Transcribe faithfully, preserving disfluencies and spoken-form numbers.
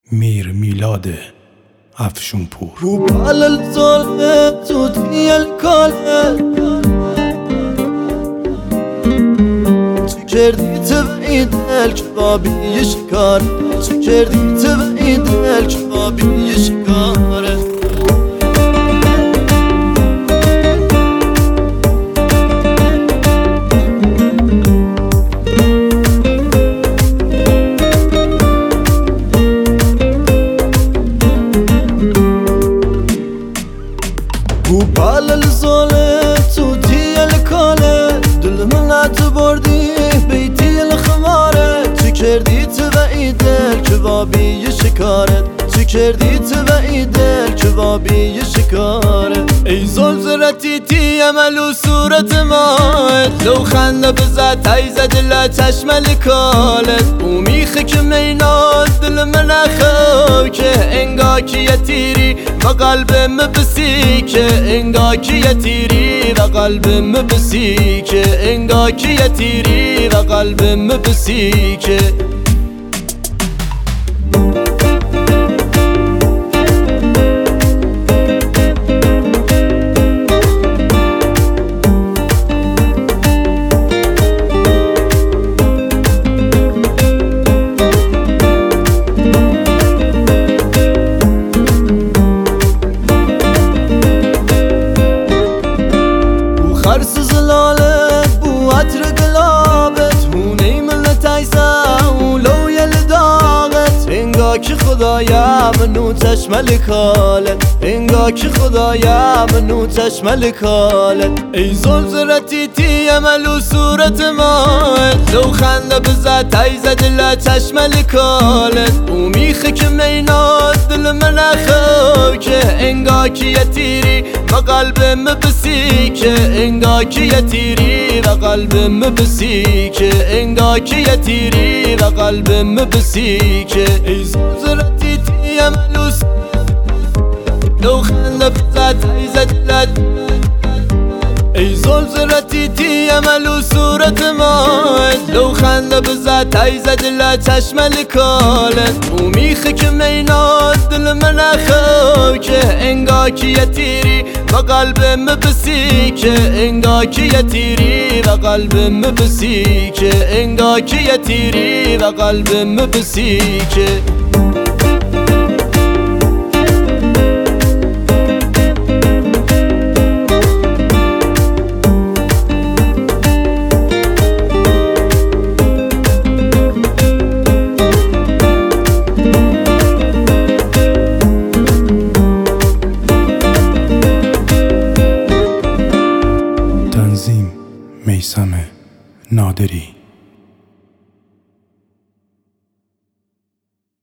میر میلاد افشونپور. وبال الظلم تودي الكل تكردي تبعيد الكبابي يشكار تكردي تبعيد الكبابي يشكار وبال الظلم تودي الكالة دل منات بردي بيتي الخمارة تكردي تبعيد الكبابي يشكارت تكردي تبعيد الكبابي يشكارت ای زلزلتی تی عملو صورت مات لو خنده بزد تایزه دل چشم الکالت و میخه که میناد دل من خوکه انگا که یه تیری و قلبم بسی که انگا که یه تیری و قلبم بسی که انگا که یه تیری و قلبم بسی که خرس زلالت بو عطر قلابت هونی من تایسا ولو یلداغت انگا که خدایا منو چشم کالت انگا که خدایا منو چشم کالت ای زلزلتی تی عملو صورت مات لو خنده بزد تایزه دل چشم کالت و میخه که میناد دل من خوکه انگا که یه تیری و قلبم بسی که انگا که یه تیری و قلبم بسی که انگا که یه تیری و قلبم بسی که ای زلزلتی تی عملو لو خنده بزد تایزه دلت ای زلزلتی تی عملو صورت مات لو خنده بزد تایزه دل چشم کالت و میخه که میناد دل من خوکه انگا که یه تیری و قلبم بسی که انگا که یه تیری و قلبم بسی که انگا که یه تیری و قلبم بسی که میثم نادری.